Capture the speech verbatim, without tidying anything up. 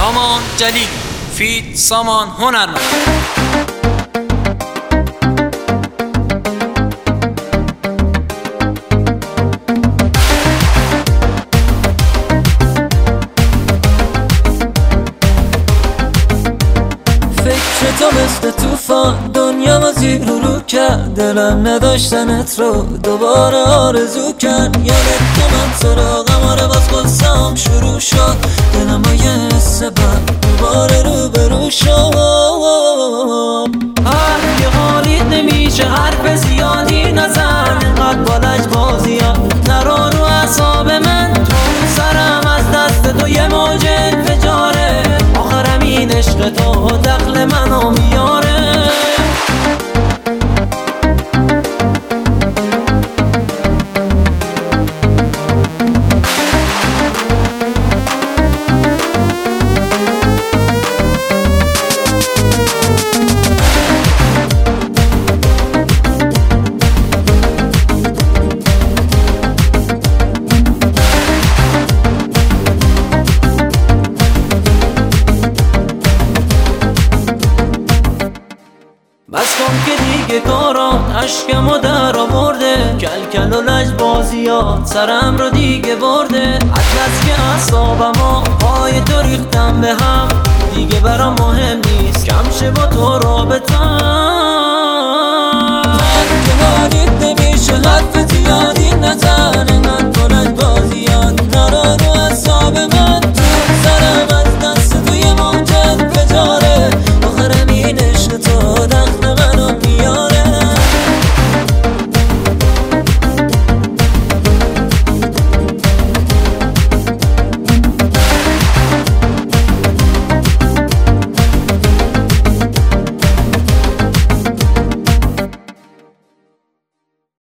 سامان جلیلی فیت سامان هنرمند. فکر تو مثل توفان دنیا ما زیر رو رو کرد، دلم نداشتنت رو دوباره آرزو کرد. یادت که من سراغم آره باز قصه‌ام شروع شد، دلم با یه حس بد دوباره رو برو شد. هر یه حالیت نمیشه حرف زیادی نزن، اینقدر بالش بازی ها نرو رو اعصاب من. تو سرم از دست تو یه موج انفجاره، آخرم این عشق تو دخل منو میاره. بس کن که دیگه کارات عشقمو در آورده، کل کل و لج بازیات سرم رو دیگه برده. اطلس که اعصابمو پای تو ریختم به هم، دیگه برام مهم نیست کم شه با تو رابطم.